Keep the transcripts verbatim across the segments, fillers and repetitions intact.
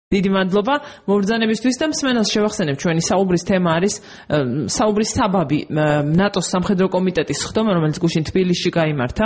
დიდი მადლობა მობრძანებისთვის და მსმენელს შევახსენებ ჩვენი საუბრის თემა არის საუბრის საბაბი ნატოს სამხედრო კომიტეტის სხდომა რომელიც გუშინ თბილისში გაიმართა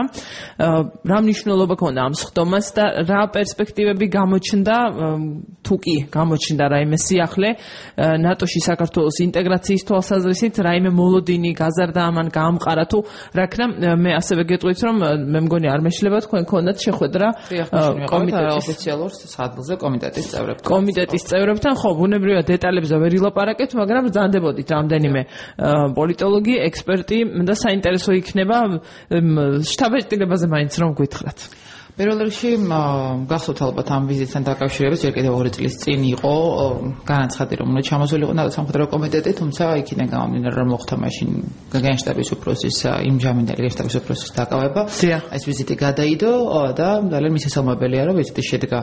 რა მნიშვნელობა ქონდა ამ სხდომას და რა პერსპექტივები გამოჩნდა თუ კი გამოჩნდა რაიმე სიახლე ნატოში საქართველოს ინტეგრაციის თვალსაზრისით რაიმე მოლოდინი გაზარდა ამან გაამყარა თუ რა ქნა მე ასევე გეტყვით რომ მე მგონი არ მეშლება თქვენ ქონდათ შეხვედრა კომიტეტის ოფიციალურ სადგურზე კომიტეტის წევრებთან კომიტეტის წევრებთან ხო ბუნებრივად დეტალებზე ვერ ილაპარაკეთ, მაგრამ ბრძანდებოდით რამდენიმე პოლიტოლოგი, ექსპერტი და საინტერესო იქნება შტაბ-ეტილებაზე მაინც რომ გითხრათ. პირველ რიგში გახსოვთ ალბათ ამ ვიზიტთან დაკავშირებით ჯერ კიდევ ორი წლის წინ იყო განაცხადი რომ უნდა ჩამოსულიყო ნატოს სამხედრო კომიტეტი, თუმცა იქიდან გამომდინარე რომ მოხდა მაშინ გენშტაბის უფროსის იმ ჯამინდელი გენშტაბის უფროსის დაკავება. ეს ვიზიტი გადაიდო და ძალიან მისასალმებელია რომ ვიზიტი შედგა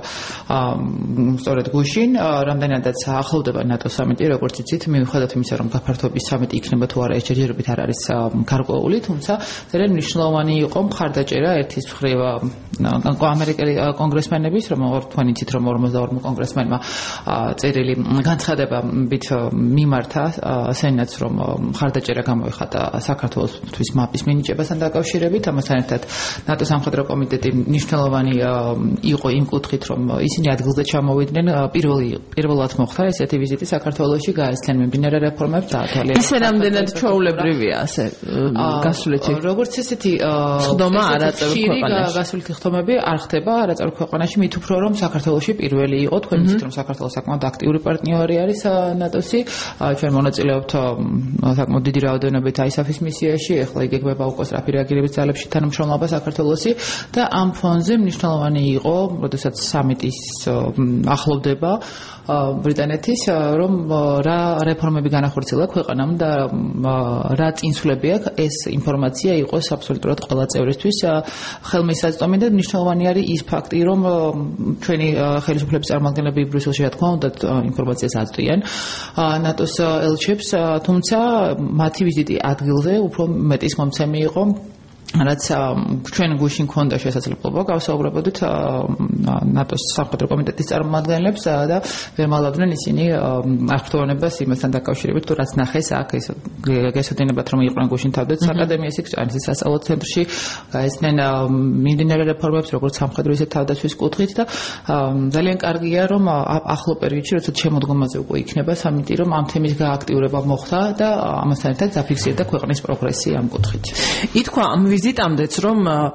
სწორედ გუშინ, რამდენადაც ახლოვდება ნატოს სამიტი, როგორც იცით, მიუხედავად იმისა რომ გაფართოების სამიტი იქნება თუ არა, ეს ჯერჯერობით არ არის გარკვეული, თუმცა ძალიან მნიშვნელოვანი იყო მხარდაჭერა ერთის მხრივ ამერიკელი კონგრესმენების, რომ თქვენ იცით რომ ორმოცდაორ კონგრესმენმა წერილი განცხადებებით მიმართა სენატს, რომ მხარდაჭერა გამოიხატა საქართველოსთვის მაპის მინიჭებასთან დაკავშირებით, ამასთან ერთად ნატოს სამხედრო კომიტეტი მნიშვნელოვანი იყო იმ კუთხით, რომ ისინი ადგილზე ჩამოვიდნენ, პირველი პირველად მოხდა ესეთი ვიზიტი საქართველოში, გაესწრნენ მიმდინარე რეფორმებს და თვალე ისე რამდენად ჩვეულებრივია ასე გასულეთი როგორც ესეთი სხდომა არაწევრ ქვეყანაში გასულეთი ხდომები არ ხდება არაწევრ ქვეყანაში, მით უფრო რომ საქართველოში პირველი იყო, თქვენ იცით რომ საქართველოს საკმაოდ აქტიური პარტნიორი არის ნატოსი, ჩვენ მონაწილეობთ საკმაოდ დიდი რაოდენობით აისაფის მისიაში, ახლა იგეგმება უკვე სწრაფი რეაგირების ძალებში თანამშრომლობა საქართველოსი და ამ ფონზე მნიშვნელოვანი იყო, როდესაც სამიტის ახლოვდება ბრიტანეთის, რომ რა რეფორმები განახორციელა ქვეყანამ და რა წინსვლები აქვს, ეს ინფორმაცია იყოს აბსოლუტურად ყველა წევრისთვის ხელმისაწვდომი და მნიშვნელოვანი არის ის ფაქტი, რომ ჩვენი ხელისუფლების წარმომადგენლები ბრიუსელში რა თქმა უნდა ინფორმაციას აწვდიან ნატოს ელჩებს, თუმცა მათი ვიზიტი ადგილზე უფრო მეტის მომცემი იყო რაც ჩვენ გუშინ ქონდა შესაძლებლობა გავსაუბრებოდით ნატოს სამხედრო კომიტეტის წარმომადგენლებს და ვერ მალავდნენ ისინი აღფრთოვანებას იმასთან დაკავშირებით თუ რაც ნახეს აქ ეს გასადინებად რომ იყვნენ გუშინ თავდაცვის აკადემიის ექსპერტის სასწავლო ცენტრში გაესწრნენ მიმდინარე რეფორმებს როგორც სამხედრო ისე თავდაცვის კუთხით და ძალიან კარგია რომ ახლო პერიოდში როცა შემოდგომაზე უკვე იქნება სამიტი რომ ამ თემის გააქტიურება მოხდა და ამასთან ერთად დაფიქსირდა ქვეყნის პროგრესი ამ კუთხით. ითქვა ამ ვიზიტამდეც რომ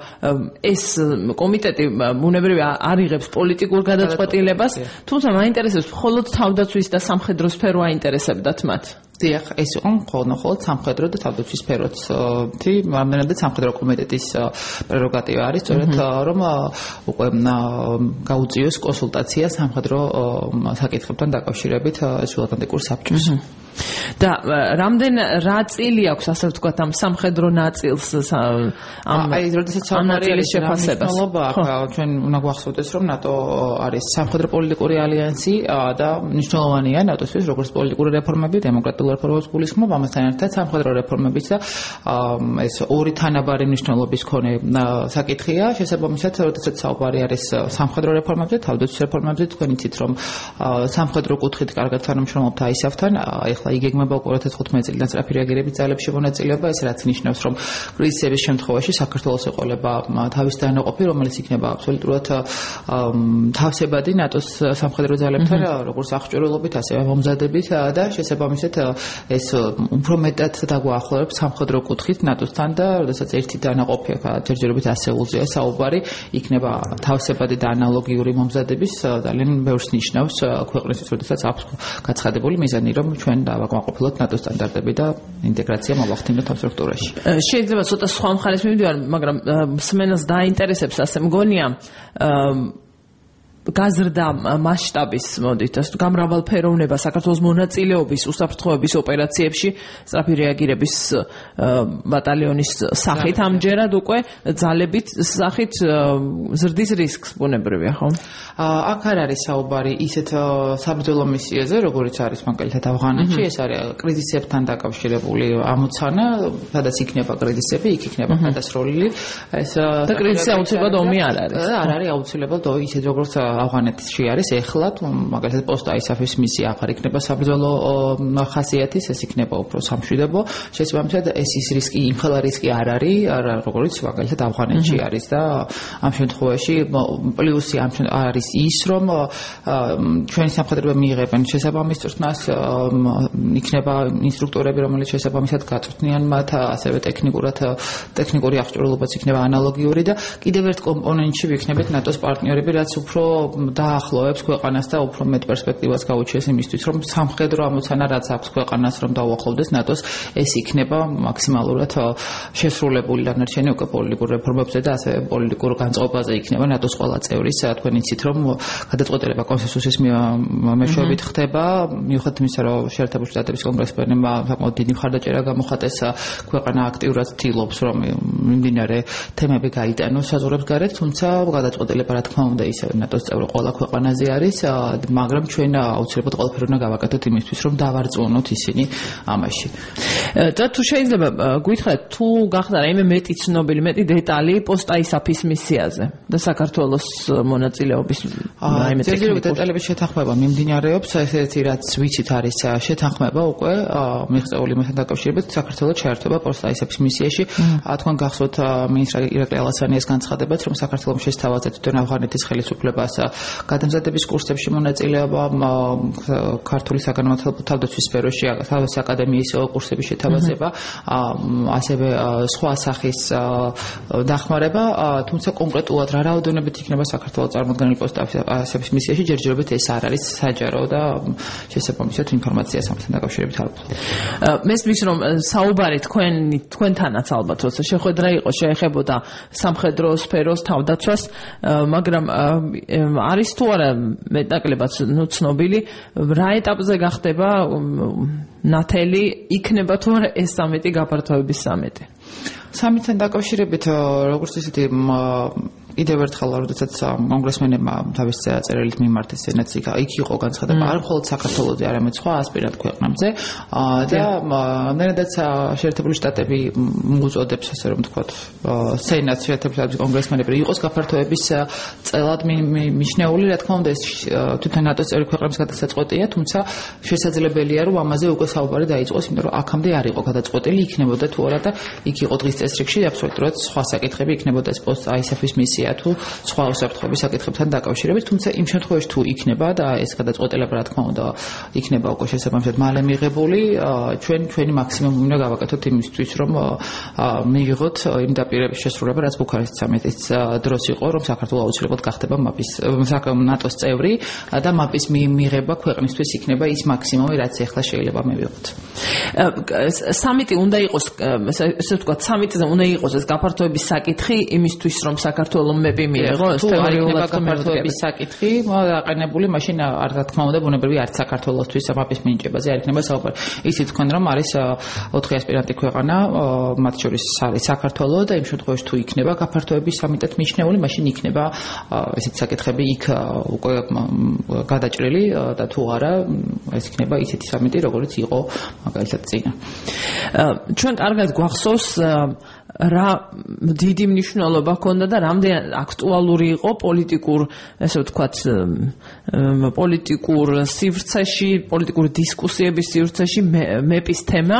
ეს კომიტეტი ბუნებრივია არ იღებს პოლიტიკურ გადაწყვეტილებას, თუმცა მაინტერესებს მხოლოდ თავდაცვის და სამხედრო სფერო აინტერესებდათ მათ. დიახ, ეს იყო მხოლოდ სამხედრო და თავდაცვის სფეროთი, რამდენადაც სამხედრო კომიტეტის პრეროგატივა არის, სწორედ რომ უკვე გაუწიოს კონსულტაცია სამხედრო საკითხებთან დაკავშირებით სულათანტიკურ საბჭოს. და რამდენ რა წილი აქვს ასე ვთქვათ ამ სამხედრო ნაწილს ამ აი როდესაც საუბარი არის შეფასებას ჩვენ უნდა გვახსოვდეს რომ ნატო არის სამხედრო პოლიტიკური ალიანსი და მნიშვნელოვანია ნატოსთვის როგორც პოლიტიკური რეფორმები, დემოკრატიული რეფორმების გულისხმობა, ამასთან ერთად სამხედრო რეფორმებიც და ეს ორი თანაბარი მნიშვნელობის მქონე საკითხია. შესაბამისად, როდესაც საუბარი არის სამხედრო რეფორმებზე, თავდაცვის რეფორმებზე, თქვენ იცით რომ სამხედრო კუთხით კარგად თანამშრომლობთ აისაფთან, ახლა იგეგმება უკვე ორი ათას თხუთმეტი წლიდან სწრაფი რეაგირების ძალებში მონაწილეობა, ეს რაც ნიშნავს რომ კრიზისების შემთხვევაში საქართველოს ეყოლება თავის დანაყოფი, რომელიც იქნება აბსოლუტურად თავსებადი ნატოს სამხედრო ძალებთან, როგორც აღჭურვილობით, ასევე მომზადებით და შესაბამისად ეს უფრო მეტად დაგვაახლოვებს სამხედრო კუთხით ნატოსთან და როდესაც ერთი დანაყოფი ჯერჯერობით ასეულზეა საუბარი, იქნება თავსებადი და ანალოგიური მომზადების ძალიან ბევრს ნიშნავს ქვეყნისთვის, როდესაც აქვს გაცხადებული მიზანი, რომ ჩვენ დავაკმაყოფილოთ ნატოს სტანდარტები და ინტეგრაცია მოვახდინოთ ამ სტრუქტურაში. შეიძლება ცოტა სხვა მხარეს მივიდივარ, მაგრამ მსმენელს დაინტერესებს ასე მგონია გაზრდა მასშტაბის მოდით ასე გამრავალფეროვნება საქართველოს მონაწილეობის უსაფრთხოების ოპერაციებში სწრაფი რეაგირების ბატალიონის სახით ამჯერად უკვე ძალებით სახით ზრდის რისკს ბუნებრივია ხო? აქ არ არის საუბარი ისეთ საბრძოლო მისიაზე, როგორიც არის მაგალითად ავღანეთში, ეს არის კრიზისებთან დაკავშირებული ამოცანა, სადაც იქნება კრიზისები, იქ იქნება გადასროლილი. ეს და კრიზისი აუცილებლად ომი არ არის. არ არის აუცილებლად ისეთ როგორც ავღანეთში არის ეხლა, მაგალითად პოსტ-აისაფის მისია აღარ იქნება საბრძოლო ხასიათის, ეს იქნება უფრო სამშვიდობო. შესაბამისად, ეს ის რისკი, იმხელა რისკი არ არის, როგორც მაგალითად ავღანეთში არის და ამ შემთხვევაში პლუსი არის ის, რომ ჩვენი სამხედროება მიიღებენ შესაბამის წვრთნას, იქნება ინსტრუქტორები, რომელიც შესაბამისად გაწვრთნიან მათ, ასევე ტექნიკურად ტექნიკური აღჭურვილობაც იქნება ანალოგიური და კიდევ ერთ კომპონენტში ვიქნებით ნატოს პარტნიორები, რაც უფრო დაახლოებს ქვეყანას და უფრო მეტ პერსპექტივას გაუჩენს იმისთვის, რომ სამხედრო ამოცანა რაც აქვს ქვეყანას, რომ დაუახლოვდეს ნატოს, ეს იქნება მაქსიმალურად შესრულებული დანარჩენი უკვე პოლიტიკურ რეფორმებზე და ასევე პოლიტიკურ განწყობაზე იქნება ნატოს ყველა წევრის, თქვენ იცით, რომ გადაწყვეტილება კონსენსუსის მეშვეობით ხდება, მიუხედავად იმისა, რომ შეერთებული შტატების კონგრესმენებმა საკმაოდ დიდი მხარდაჭერა გამოხატეს, ქვეყანა აქტიურად ცდილობს, რომ მიმდინარე თემები გაიტანოს საზღვრებს გარეთ, თუმცა გადაწყვეტილება რა თქმა უნდა ისევ ნატოს წევრი ყველა ქვეყანაზე არის, მაგრამ ჩვენ აუცილებლად ყველაფერი უნდა გავაკეთოთ იმისთვის, რომ დავარწმუნოთ ისინი ამაში. და თუ შეიძლება გითხრათ, თუ გახდა რაიმე მეტი ცნობილი, მეტი დეტალი პოსტ-აისაფის მისიაზე და საქართველოს მონაწილეობის რაიმე ტექნიკური დეტალების შეთანხმება მიმდინარეობს, ესეთი რაც ვიცით არის შეთანხმება უკვე მიღწეული მასთან დაკავშირებით საქართველოს შეერთება პოსტ-აისაფის მისიაში. თქვენ გახსოვთ მინისტრი ირაკლი ალასანიას განცხადებაც, რომ საქართველოს შესთავაზა თვითონ ავღანეთის ხელისუფლებას გადამზადების კურსებში მონაწილეობა, ქართული საგანმანათლებლო თავდაცვის სფეროში თავის აკადემიის კურსების შეთავაზება, ასევე სხვა სახის დახმარება, თუმცა კონკრეტულად რა რაოდენობით იქნება საქართველოს წარმოდგენილი პოსტ-აისაფის მისიაში, ჯერჯერობით ეს არ არის საჯარო და შესაბამისად ინფორმაციას ამასთან დაკავშირებით არ ვქონდა. მესმის რომ საუბარი თქვენ თქვენთანაც ალბათ როცა შეხვედრა იყო შეეხებოდა სამხედრო სფეროს თავდაცვას, მაგრამ არის თუ არა მეტნაკლებად ნუ ცნობილი რა ეტაპზე გახდება ნათელი, იქნება თუ არა ეს სამიტი გაფართოების სამიტი? სამიტთან დაკავშირებით როგორც ისეთი კიდევ ერთხელ როდესაც კონგრესმენებმა თავის წერილით მიმართეს სენატს, იქ იყო განცხადება არ მხოლოდ საქართველოზე, არამედ სხვა ასპირანტ ქვეყნებზე და ნერადაც შეერთებული შტატები მოუწოდებს, ასე რომ ვთქვათ, სენატს, შეერთებული შტატების კონგრესმენები იყოს გაფართოების წელად მიჩნეული, რა თქმა უნდა, ეს თვითონ ნატოს წევრი ქვეყნების გადაწყვეტია, თუმცა შესაძლებელია, რომ ამაზე უკვე საუბარი დაიწყოს, იმიტომ რომ აქამდე არ იყო გადაწყვეტილი, იქნებოდა თუ არა და იქ იყო დღის წესრიგში აბსოლუტურად სხვა საკითხები, იქნებოდა ეს პოსტ-აისაფის მისია თუ სხვა უსაფრთხოების საკითხებთან დაკავშირებით, თუმცა იმ შემთხვევაში თუ იქნება და ეს გადაწყვეტილება რა თქმა უნდა იქნება უკვე შესაბამისად მალე მიღებული, ჩვენ ჩვენი მაქსიმუმი უნდა გავაკეთოთ იმისთვის, რომ მივიღოთ იმ დაპირების შესრულება, რაც ბუქარესტის სამიტის დროს იყო, რომ საქართველოს აუცილებლად გახდება მაპის ნატოს წევრი და მაპის მიღება ქვეყნისთვის იქნება ის მაქსიმუმი, რაც ახლა შეიძლება მივიღოთ. სამიტი უნდა იყოს, ესე ვთქვათ, სამიტზე უნდა იყოს ეს გაფართოების საკითხი იმისთვის, რომ საქართველოს მები მიიღო ეს თეორიულად გაფართოების საკითხი, დაყენებული, მაშინ არ რა თქმა უნდა ბუნებრივი არც საქართველოსთვის მაპის მინიჭებაზე არ იქნება საუბარი. ისიც თქვენ რომ არის ოთხი ასპირანტი ქვეყანა, მათ შორის არის საქართველო და იმ შემთხვევაში თუ იქნება გაფართოების სამიტად მიჩნეული, მაშინ იქნება ესეთი საკითხები იქ უკვე გადაჭრილი და თუ არა, ეს იქნება ისეთი სამიტი, როგორც იყო მაგალითად წინა. ჩვენ კარგად გვახსოვს რა დიდი მნიშვნელობა ჰქონდა და რამდენად აქტუალური იყო პოლიტიკურ, ესე ვთქვათ, პოლიტიკურ სივრცეში, პოლიტიკური დისკუსიების სივრცეში მეპის თემა.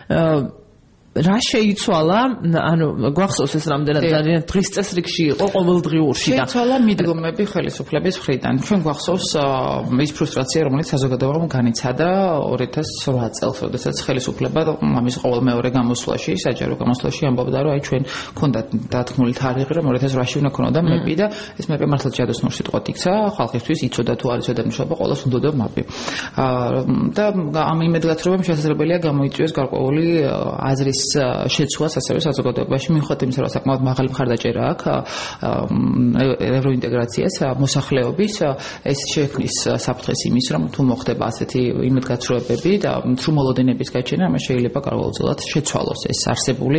რა შეიცვალა, ანუ გვახსოვს ეს რამდენად ძალიან დღის წესრიგში იყო ყოველდღიურში და შეიცვალა მიდგომები ხელისუფლების მხრიდან. ჩვენ გვახსოვს ის ფრუსტრაცია, რომელიც საზოგადოებამ განიცადა ორი ათას ოთხ წელს, როდესაც ხელისუფლება ამის ყოველ მეორე გამოსვლაში, საჯარო გამოსვლაში ამბობდა, რომ აი ჩვენ გქონდათ დათქმული თარიღი, რომ ორი ათას ოთხში უნდა ქონოდა მეპი და ეს მეპი მართლაც ჯადოსნურ სიტყვად იქცა ხალხისთვის, იცოდა თუ არ იცოდა მნიშვნელობა, ყოველს უნდოდა მეპი. და ამ იმედგაცრუებამ შესაძლებელია გამოიწვიოს გარკვეული აზრის შეცვლას ასევე საზოგადოებაში, მიუხედავად იმისა, რომ საკმაოდ მაღალი მხარდაჭერა აქვს ევროინტეგრაციას მოსახლეობის, ეს შექმნის საფრთხეს იმის, რომ თუ მოხდება ასეთი იმედგაცრუებები და თრუმოლოდინების გაჩენა, ამას შეიძლება გარკვეულწილად შეცვალოს ეს არსებული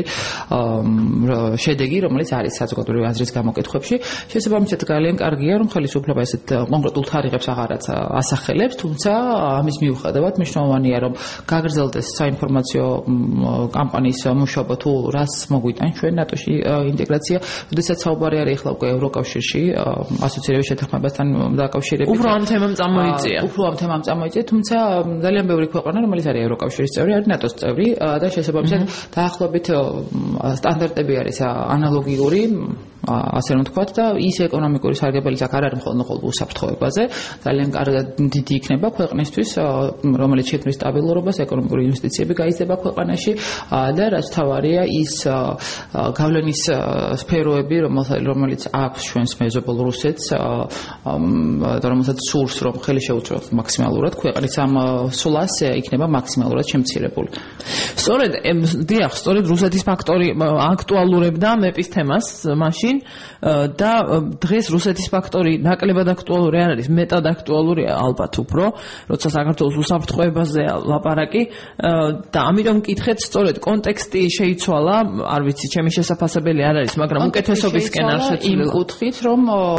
შედეგი, რომელიც არის საზოგადოებრივი აზრის გამოკითხვებში. შესაბამისად, ძალიან კარგია, რომ ხელისუფლება ესეთ კონკრეტულ თარიღებს აღარაც ასახელებს, თუმცა ამის მიუხედავად მნიშვნელოვანია, რომ გაგრძელდეს საინფორმაციო კამპანიის ქვეყნის მუშაობა თუ რას მოგვიტან ჩვენ ნატოში ინტეგრაცია, როდესაც საუბარი არის ახლა უკვე ევროკავშირში ასოცირების შეთანხმებასთან დაკავშირებით. უფრო ამ თემამ წამოიწია. უფრო ამ თემამ წამოიწია, თუმცა ძალიან ბევრი ქვეყანა, რომელიც არის ევროკავშირის წევრი, არის ნატოს წევრი და შესაბამისად დაახლოებით სტანდარტები არის ანალოგიური, ასე რომ ვთქვათ და ის ეკონომიკური სარგებლობის აქ არ არის მხოლოდ უსაფრთხოებაზე, ძალიან კარგად დიდი იქნება ქვეყნისთვის, რომელიც შექმნის სტაბილურობას, ეკონომიკური ინვესტიციები გაიზრდება ქვეყანაში და რაც თავარია ის გავლენის სფეროები, რომელიც აქვს ჩვენს მეზობელ რუსეთს და რომელსაც სურს რომ ხელი შეუწყოს მაქსიმალურად ქვეყნის ამ სულას იქნება მაქსიმალურად შემცირებული. სწორედ დიახ, სწორედ რუსეთის ფაქტორი აქტუალურებდა მეპის თემას მაშინ და დღეს რუსეთის ფაქტორი ნაკლებად აქტუალური არ არის, მეტად აქტუალურია ალბათ უფრო, როცა საქართველოს უსაფრთხოებაზეა ლაპარაკი და ამიტომ მკითხეთ სწორედ კონტექსტი შეიცვალა, არ ვიცი, ჩემი შესაძლებელი არ არის, მაგრამ უკეთესობისკენ არ შეცვლილა. იმ კუთხით, რომ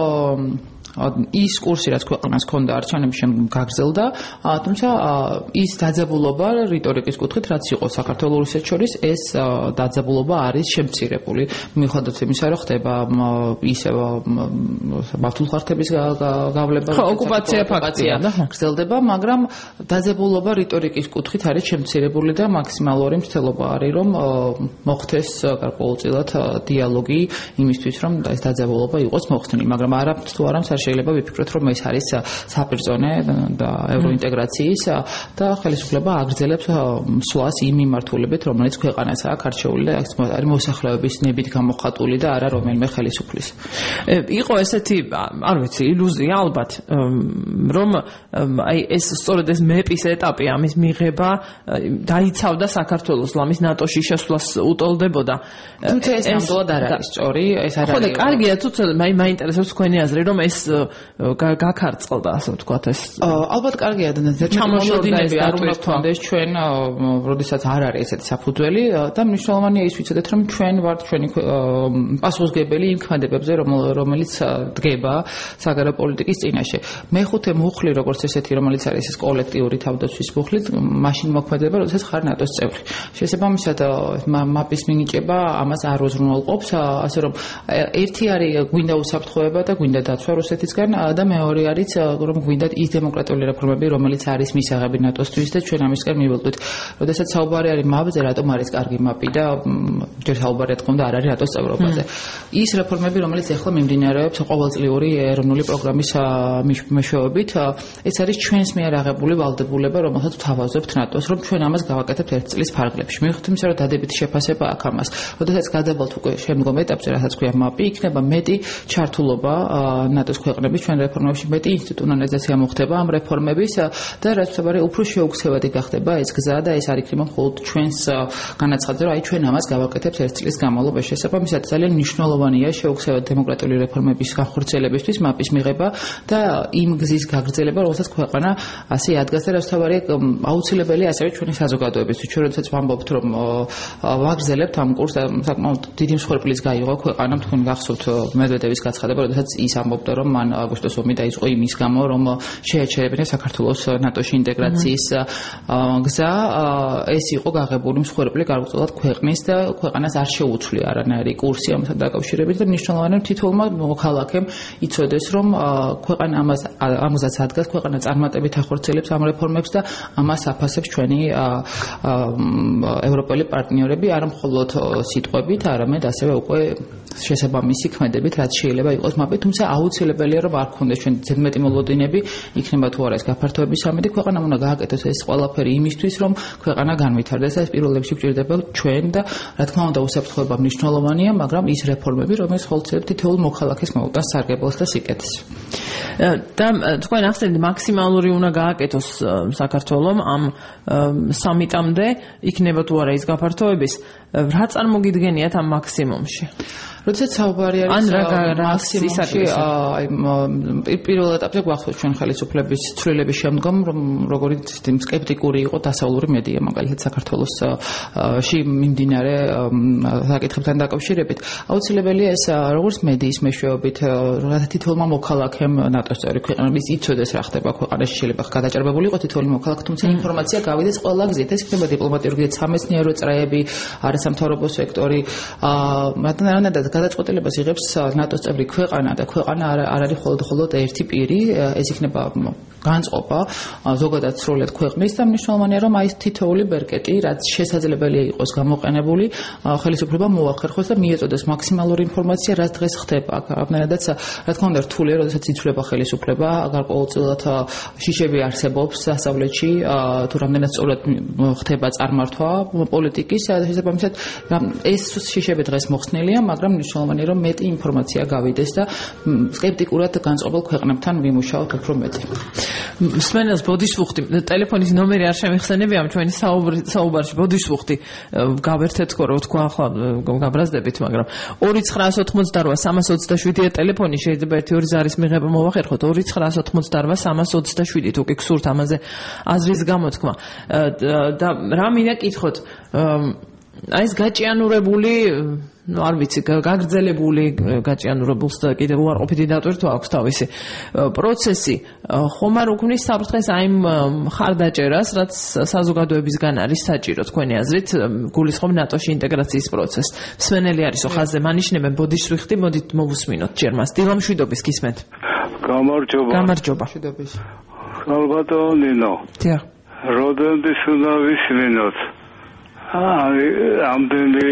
ის კურსი, რაც ქვეყანას ჰქონდა არჩევნების შემდგომ გაგრძელდა, თუმცა ის დაძაბულობა რიტორიკის კუთხით, რაც იყო საქართველოს რუსეთს შორის, ეს დაძაბულობა არის შემცირებული. მიუხედავად იმისა, რომ ხდება ისევ მართულ ხარხების გავლება, ოკუპაცია ფაქტია და გრძელდება, მაგრამ დაძაბულობა რიტორიკის კუთხით არის შემცირებული და მაქსიმალური მცდელობა არის, რომ მოხდეს გარკვეულწილად დიალოგი იმისთვის, რომ ეს დაძაბულობა იყოს მოხსნილი, მაგრამ არა თუ არა შეიძლება ვიფიქროთ, რომ ეს არის საპირწონე და ევროინტეგრაციის და ხელისუფლება აგრძელებს სვლას იმ მიმართულებით, რომელიც ქვეყანას აქვს არჩეული და არის მოსახლეობის ნებით გამოხატული და არა რომელიმე ხელისუფლის. იყო ესეთი, არ ვიცი, ილუზია ალბათ, რომ აი ეს სწორედ ეს მეპის ეტაპი, ამის მიღება დაიცავდა საქართველოს ლამის ნატოში შესვლას უტოლდებოდა. თუმცა ეს ნამდვილად არ არის სწორი, ეს არ არის. ხო და კარგია, თუ მაინტერესებს თქვენი აზრი, რომ ეს გაქარწყლდა, ასე ვთქვათ, ეს ალბათ კარგია და ჩამოშორდინები არ უნდა გქონდეს ჩვენ, როდესაც არ არის ესეთი საფუძველი და მნიშვნელოვანია ის ვიცოდეთ, რომ ჩვენ ვართ ჩვენი პასუხისმგებელი იმ ქმედებებზე, რომელიც დგება საგარეო პოლიტიკის წინაშე. მეხუთე მუხლი, როგორც ესეთი, რომელიც არის ეს კოლექტიური თავდაცვის მუხლი, მაშინ მოქმედება, როდესაც ხარ ნატოს წევრი. შესაბამისად, მაპის მინიჭება ამას არ უზრუნველყოფს, ასე რომ ერთი არის გვინდა უსაფრთხოება და გვინდა დაცვა რუსეთისგან და მეორე არის რომ გვინდათ ის დემოკრატიული რეფორმები, რომელიც არის მისაღები ნატოსთვის და ჩვენ ამისგან მიველდვით. როდესაც საუბარი არის მაპზე, რატომ არის კარგი მაპი და ჯერ საუბარია თქო და არ არის ნატოს წევრობაზე. ის რეფორმები, რომელიც ახლა მიმდინარეობს ყოველწლიური ეროვნული პროგრამის მეშვეობით, ეს არის ჩვენს მიერ აღებული ვალდებულება, რომელსაც ვთავაზობთ ნატოს, რომ ჩვენ ამას გავაკეთებთ ერთ წლის ფარგლებში. მიუხედავად იმისა, რომ დადებითი შეფასება აქვს ამას. როდესაც გადავალთ უკვე შემდგომ ეტაპზე, რასაც ქვია მაპი, იქნება მეტი ჩართულობა ნატოს ქვეყნების ჩვენ რეფორმებში, მეტი ინსტიტუციონალიზაცია მოხდება ამ რეფორმების და რაც თებარი უფრო შეუქცევადი გახდება ეს გზა და ეს არ იქნება მხოლოდ ჩვენს განაცხადზე, რომ აი ჩვენ ამას გავაკეთებთ ერთ წლის განმავლობაში. შესაბამისად ძალიან მნიშვნელოვანია შეუქცევადი დემოკრატიული რეფორმების განხორციელებისთვის მაპის მიღება და იმ გზის გაგრძელება, რომელსაც ქვეყანა ასე ადგას და რაც თებარი აუცილებელია ასევე ჩვენი საზოგადოებისთვის. ჩვენ როდესაც ვამბობთ, რომ ვაგრძელებთ ამ კურსს, საკმაოდ დიდი მსხვერპლიც გაიღო ქვეყანამ, თქვენ გახსოვთ მედვედევის გაცხადება, როდესაც ის ამბობდა, რომ მან აგვისტოს ომი დაიწყო იმის გამო, რომ შეეჩერებინა საქართველოს ნატოში ინტეგრაციის გზა. ეს იყო გაღებული მსხვერპლი გარკვეულად ქვეყნის და ქვეყანას არ შეუცვლია არანაირი კურსი ამასთან დაკავშირებით და მნიშვნელოვანია თითოეულმა მოქალაქემ იცოდეს, რომ ქვეყანა ამას ამასაც ადგას, ქვეყანა წარმატებით ახორციელებს ამ რეფორმებს და ამას აფასებს ჩვენი ევროპელი პარტნიორები, არა მხოლოდ სიტყვებით, არამედ ასევე უკვე შესაბამისი ქმედებით, რაც შეიძლება იყოს მაპი, თუმცა აუცილებელია, რომ არ გქონდეს ჩვენ ზედმეტი მოლოდინები, იქნება თუ არა ეს გაფართოების სამედი, ქვეყანამ უნდა გააკეთოს ეს ყველაფერი იმისთვის, რომ ქვეყანა განვითარდეს და ეს პირველ რიგში გვჭირდება ჩვენ და რა თქმა უნდა უსაფრთხოება მნიშვნელოვანია, მაგრამ ის რეფორმები, რომელიც ხოლმე თითოეულ მოქალაქეს მოუტანს სარგებლოს და სიკეთეს. და თქვენ ახსენეთ, მაქსიმალური უნდა გააკეთოს საქართველოს ამ სამიტამდე, იქნება თუ არა ის გაფართოების, რა წარმოგიდგენიათ ამ მაქსიმუმში? როდესაც საუბარი არის მაქსიმუმში, აი პირველ ეტაპზე გვახსოვს ჩვენ ხელისუფლების ცვლილების შემდგომ, რომ როგორი სკეპტიკური იყო დასავლური მედია, მაგალითად საქართველოსში მიმდინარე საკითხებთან დაკავშირებით. აუცილებელია ეს როგორც მედიის მეშვეობით, რათა თითოეულმა მოქალაქემ ნატოს წევრი ქვეყნების იცოდეს რა ხდება ქვეყანაში, შეიძლება გადაჭარბებული იყოს თითოეული მოქალაქე, თუმცა ინფორმაცია გავიდეს ყველა გზით, ეს იქნება დიპლომატიური გზით, სამეცნიერო წრეები, არა არასამთავრობო სექტორი, მაგრამ რანაირად გადაწყვეტილებას იღებს ნატოს წევრი ქვეყანა და ქვეყანა არ არის მხოლოდ ერთი პირი, ეს იქნება განწყობა ზოგადად სრულად ქვეყნის და მნიშვნელოვანია რომ აი ეს თითოეული ბერკეტი რაც შესაძლებელია იყოს გამოყენებული ხელისუფლება მოახერხოს და მიეწოდეს მაქსიმალური ინფორმაცია რაც დღეს ხდება აქ აბნელადაც რა თქმა უნდა რთულია როდესაც იცვლება ხელისუფლება გარკვეულწილად შიშები არსებობს დასავლეთში თუ რამდენად სწორად ხდება წარმართვა პოლიტიკის შესაბამისად ეს შიშები დღეს მოხსნილია მაგრამ მნიშვნელოვანია რომ მეტი ინფორმაცია გავიდეს და სკეპტიკურად განწყობილ ქვეყნებთან ვიმუშაოთ უფრო მეტი სმენელს ბოდიშუხტი ტელეფონის ნომერი არ შემიხსენებია ამ ჩვენი საუბარში ბოდიშუხტი გავერთეთ თქო რა თქვა ახლა გაბრაზდებით მაგრამ ორი ცხრაას ოთხმოცდარვა სამას ოცდაშვიდია ტელეფონი შეიძლება ერთი ორი ზარის მიღება მოვახერხოთ ორი ცხრაას ოთხმოცდარვა სამას ოცდაშვიდი თუ კი გსურთ ამაზე აზრის გამოთქმა და რა მინდა კითხოთ აი ეს გაჭიანურებული ну არ ვიცი გაგრძელებული გაჭიანურებულს და კიდევ უარყოფითი დატვირთვა აქვს თავისი პროცესი ხომ არ უქმნის საფრთხეს აი მხარდაჭერას რაც საზოგადოებისგან არის საჭირო თქვენი აზრით გულისხმობ ნატოში ინტეგრაციის პროცესს მსმენელი არისო ხაზზე მანიშნებენ ბოდიშუხტი მოდით მოვუსმინოთ ჯერ მას დილამშვიდობის გისმენთ გამარჯობა გამარჯობა მშვიდობის ალბათო ნინო დიახ როდენდის უნდა ვისმინოთ აი ამდენი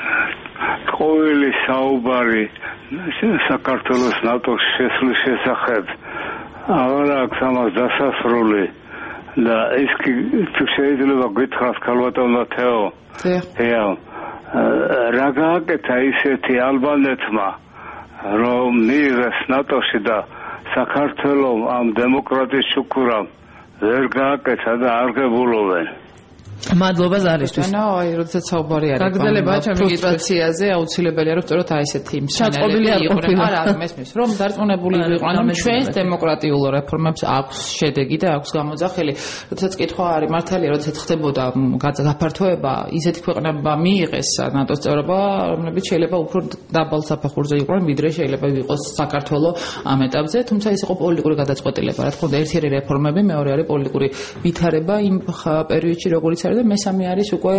ყოველი საუბარი საქართველოს ნატოს შესვლის შესახებ აღარ აქვს ამას დასასრული და ის თუ შეიძლება გითხრას ქალბატონო თეო თეო რა გააკეთა ისეთი ალბანეთმა რომ მიიღეს ნატოში და საქართველოს ამ დემოკრატიის შუქურამ ვერ გააკეთა და არ გებულობენ მადლობა ზარისთვის. ანუ აი როდესაც საუბარი არის გაგრძელებაა ჩემი ფრუსტრაციაზე, აუცილებელია რომ სწორედ აი ესეთი მსმენელი იყო. არა, არა, მესმის, რომ დარწმუნებული იყო, ანუ ჩვენს დემოკრატიულ რეფორმებს აქვს შედეგი და აქვს გამოძახილი. როდესაც კითხვა არის მართალია, როდესაც ხდებოდა გაფართოება, ისეთი ქვეყნებმა მიიღეს ნატოს წევრობა, რომლებიც შეიძლება უფრო დაბალ საფეხურზე იყვნენ, ვიდრე შეიძლება იყოს საქართველოს ამ ეტაპზე, თუმცა ეს იყო პოლიტიკური გადაწყვეტილება. რა თქმა უნდა, ერთი არის რეფორმები, მეორე არის პოლიტიკური ვითარება იმ პერიოდში, როგორც და მესამე არის უკვე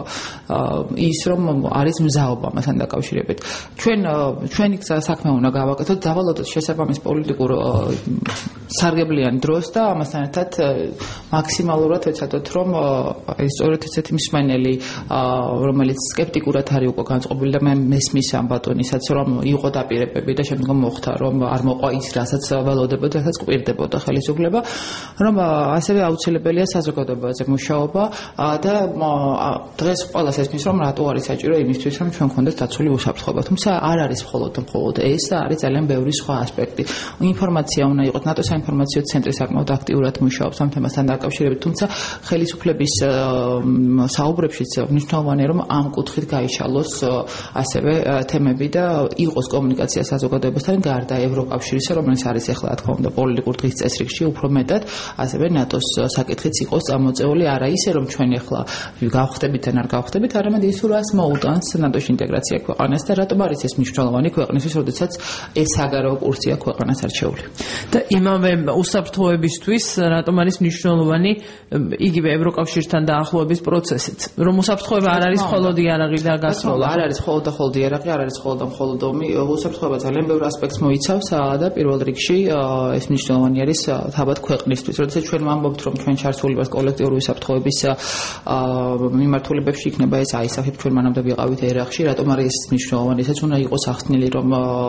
ის რომ არის მზაობა მასთან დაკავშირებით. ჩვენ ჩვენი საქმე უნდა გავაკეთოთ, დავალოდოთ შესაბამის პოლიტიკურ სარგებლიან დროს და ამასთან ერთად მაქსიმალურად ეცადოთ რომ ეს სწორედ ესეთი მსმენელი რომელიც სკეპტიკურად არის უკვე განწყობილი და მე მესმის ამ ბატონისაც რომ იყო დაპირებები და შემდგომ მოხდა რომ არ მოყვა ის რასაც ველოდებოდა, რასაც კვირდებოდა ხელისუფლება, რომ ასევე აუცილებელია საზოგადოებაზე მუშაობა და დღეს ყველას ესმის რომ რატო არის საჭირო იმისთვის რომ ჩვენ გქონდეს დაცული უსაფრთხოება თუმცა არ არის მხოლოდ მხოლოდ ეს და არის ძალიან ბევრი სხვა ასპექტი ინფორმაცია უნდა იყოს ნატოს საინფორმაციო ცენტრი საკმაოდ აქტიურად მუშაობს ამ თემასთან დაკავშირებით თუმცა ხელისუფლების საუბრებშიც მნიშვნელოვანია რომ ამ კუთხით გაიშალოს ასევე თემები და იყოს კომუნიკაცია საზოგადოებასთან გარდა ევროკავშირისა რომელიც არის ახლა რა თქმა უნდა პოლიტიკურ დღის წესრიგში უფრო მეტად ასევე ნატოს საკითხიც იყოს წამოწეული არა ისე რომ ჩვენ ახლა გავხდებით ან არ გავხდებით, არამედ ის რას მოუტანს ნატოში ინტეგრაცია ქვეყანას და რატომ არის ეს მნიშვნელოვანი ქვეყნისთვის, როდესაც ეს საგარეო კურსია ქვეყანას არჩეული. და იმავე უსაფრთხოებისთვის რატომ არის მნიშვნელოვანი იგივე ევროკავშირთან დაახლოების პროცესიც, რომ უსაფრთხოება არ არის მხოლოდ იარაღი და გასროლა. არ არის მხოლოდ და მხოლოდ იარაღი, არ არის მხოლოდ და მხოლოდ ომი, უსაფრთხოება ძალიან ბევრ ასპექტს მოიცავს და პირველ რიგში ეს მნიშვნელოვანი არის თავად ქვეყნისთვის, როდესაც ჩვენ ვამბობთ რომ ჩვენ ჩართული ვართ კოლექტიური უსაფრთხოების მიმართულებებში იქნება ეს აისაფი ჩვენ მანამდე ვიყავით ერაყში რატომ არის ეს მნიშვნელოვანი ესაც უნდა იყოს ახსნილი რომ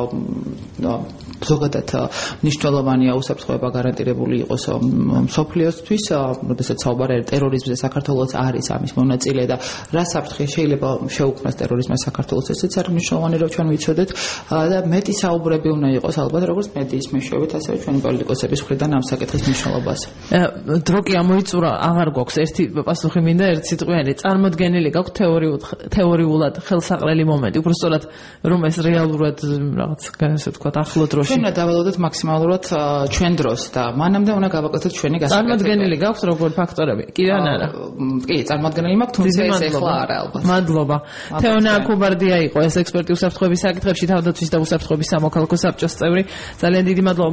ზოგადად მნიშვნელოვანია უსაფრთხოება გარანტირებული იყოს მსოფლიოსთვის როდესაც საუბარი არის ტერორიზმზე საქართველოს არის ამის მონაწილე და რა საფრთხე შეიძლება შეუქმნას ტერორიზმს საქართველოს ესეც არის მნიშვნელოვანი რომ ჩვენ ვიცოდეთ და მეტი საუბრები უნდა იყოს ალბათ როგორც მედიის მეშვეობით ასევე ჩვენი პოლიტიკოსების მხრიდან ამ საკითხის მნიშვნელობაზე. დრო კი ამოიწურა აღარ გვაქვს ერთი პასუხი მინდა ერთ სიტყვიანი წარმოდგენილი გაქვს თეორიულად ხელსაყრელი მომენტი უფრო სწორად რომ ეს რეალურად რაღაც ასე ვთქვათ ახლო დროში ჩვენ დავალოდოთ მაქსიმალურად ჩვენ დროს და მანამდე უნდა გავაკეთოთ ჩვენი გასაკეთებელი წარმოდგენილი გაქვს როგორი ფაქტორები კი ან არა კი წარმოდგენილი მაქვს თუმცა ეს ახლა არა ალბათ მადლობა თეონა აკუბარდია იყო ეს ექსპერტი უსაფრთხოების საკითხებში თავდაცვის და უსაფრთხოების სამოქალაქო საბჭოს წევრი ძალიან დიდი მადლობა